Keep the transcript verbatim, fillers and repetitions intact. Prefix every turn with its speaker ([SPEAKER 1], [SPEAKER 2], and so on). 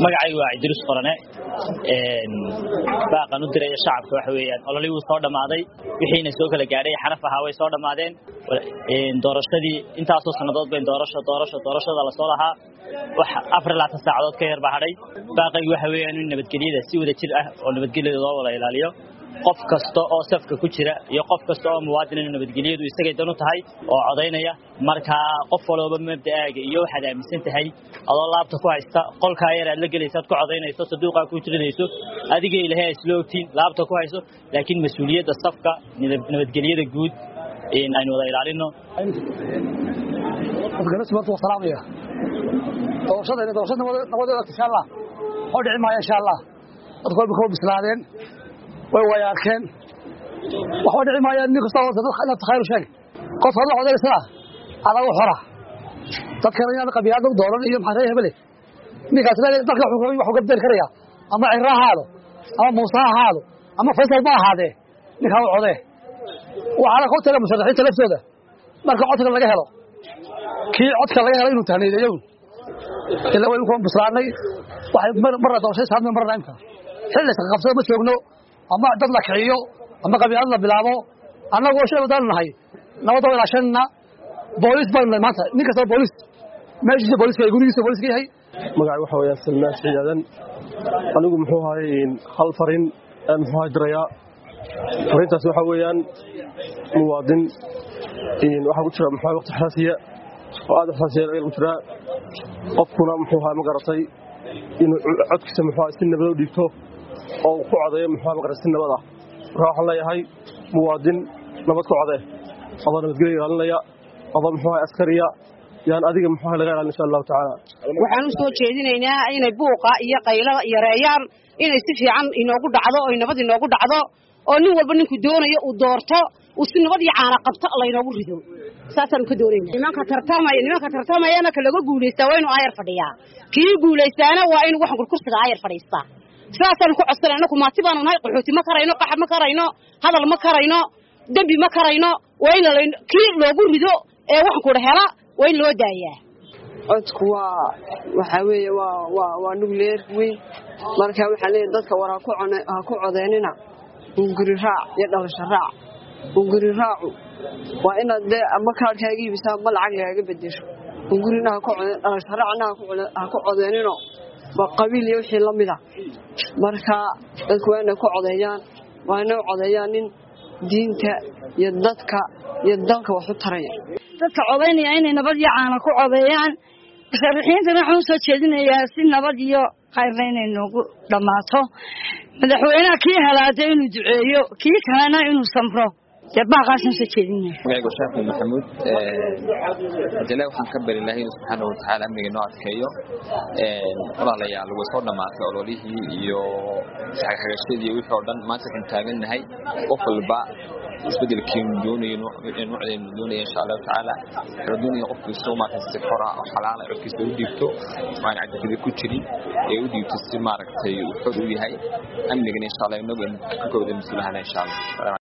[SPEAKER 1] magacaygu waa Idris Qorane een baaqan u diray shacabka waxa weeyaan ololii uu soo dhamaaday wixiina soo kala gaaray xaraf ahaa way soo dhamaadeen een doorashadii intaas oo sanadood bay doorasho doorasho doorashada la soo lahaa wax afar iyo labaatan saacadood ka yar baa hadhay baaqaygu waxa weeyaan in nabadgelyada si wada jir ah oo nabadgelyada loo wada ilaaliyo qof kasta oo safka ku jira iyo qof kasta oo muwaadin nabadgelyadu isaga dan u tahay oo codeynaya marka qof walba mabdaaga iyo waxa aaminsan tahay adoo laabta ku haysta qolka yar aad la galeysad ku codeynayso saduuqa ku jirinayso adiga ilaahay isloogtiin laabta ku hayso laakiin mas'uuliyadda safka nabadgelyada guud in aynu wada ilaalino
[SPEAKER 2] وقالت وسلام يا توصلنا توصلنا نقول إن شاء الله ودعي ما إن شاء الله أدخل بكم بسلادين وياكن وودعي ما ينك صوت لا تخيل شيء قف الله عليه السلام على وحرة تذكرني أنا قبيلة دولار يوم حريه بلي نيجا تلاقي تطلع حكومي وحكومة الكرية أما عراء هذا أما موسى هذا أما فيصل ما هذا نيجا وعده وعلى قوة المشرحين تلفته ده مركب عطك الله جهله كي عطك الله جهله إنه تهني اليوم إلا وين يكون بصراني واحد مرة دوشة هذا مرة أنت حلة قفصة بس يقولوا أما عدد لك عيو أما قبل الله بلعبه أنا أقول شيء بدلنا هاي نوضوا عشاننا بوليس بنا ما تا نكسر بوليس ما يجي بوليس يقولون يجي بوليس كي هاي
[SPEAKER 3] مقعد وحوي السلمان سيدا أنا أقول محو هاي خلفرين مهاجريا فرين تسوي حويان موادن إن واحد وشرا محو وقت حساسية وهذا حساسية غير وشرا قفنا محو هاي مقرصي إنه عدك سمحوا السنة بدو ديكتو أو قعدة محو مقرص السنة بدا راح الله هاي موادن نبض قعدة أظن متقري قال يا أظن محو عسكرية يعني أديك محو لغير إن شاء الله تعالى
[SPEAKER 4] وحنو سو jeedinayna inay buuqa iyo qaylada iyo reeyaan inay si fiican inoogu dhacdo oo nabad inoogu dhacdo oo nin walba ninku doonayo uu doorto uu si nabad iyo caana qabto alla inoogu rido saasan ku doonayna nimanka tartamaya nimanka tartamayana ka laga guuleysta waa inuu ayar fadhiyaa kii guuleystaana waa inuu waxan kurkursiga ayar fadhiistaa saasan ku codsanayna kuma tibaan nahay qaxooti ma karayno qaxab ma karayno hadal ma karayno dambi ma karayno waa in la kii loogu rido ee waxan ku hela waa in loo daayaa
[SPEAKER 5] codku waa waxa weeye waa waa waa nuclear weyn marka waxa leeyahay dadka waraa ku ha ku codeynina unguri raac iyo dhalasho raac unguri raacu waa inaad de ama kaarkaaga iibisa ma lacag lagaga bedesho ungurina ha ku codeyn dhalasho raacna ha ku codeynino waa qabiil iyo wixii la mid ah marka dadku waa inay ku codeeyaan waa inay codeeyaan nin diinta iyo dadka iyo dalka wax u taraya
[SPEAKER 6] dadka codeynaya inay nabad iyo caana ku codeeyaan sharaxiintana waxaan soo jeedinayaa si nabad iyo khayr inay noogu dhamaato madaxweynaha kii halaaday inuu duceeyo kii kalena inuu samro baaqaasan soo jeedinaya
[SPEAKER 7] magacaygu Sheekh Maxamuud ee jilaa waxaan ka bari Ilaahay subhanahu wa ta'ala amniga noo adkeeyo ee walaalayaal lagu soo dhamaatay ololihii iyo xagxagashadii iyo wixii oo dhan maanta kan taaganahay qof walba isbedelkiin doonayno inuu codeyno doonayo insha Allah ta'ala raduniyo qofkii soo maartay xora oo xalaal ah codkiisa u dhiibto waan cadaalad ku jirin ee u dhiibto si maaragtay uu xor u yahay amniga insha Allah inuu ka koodo mislaha insha Allah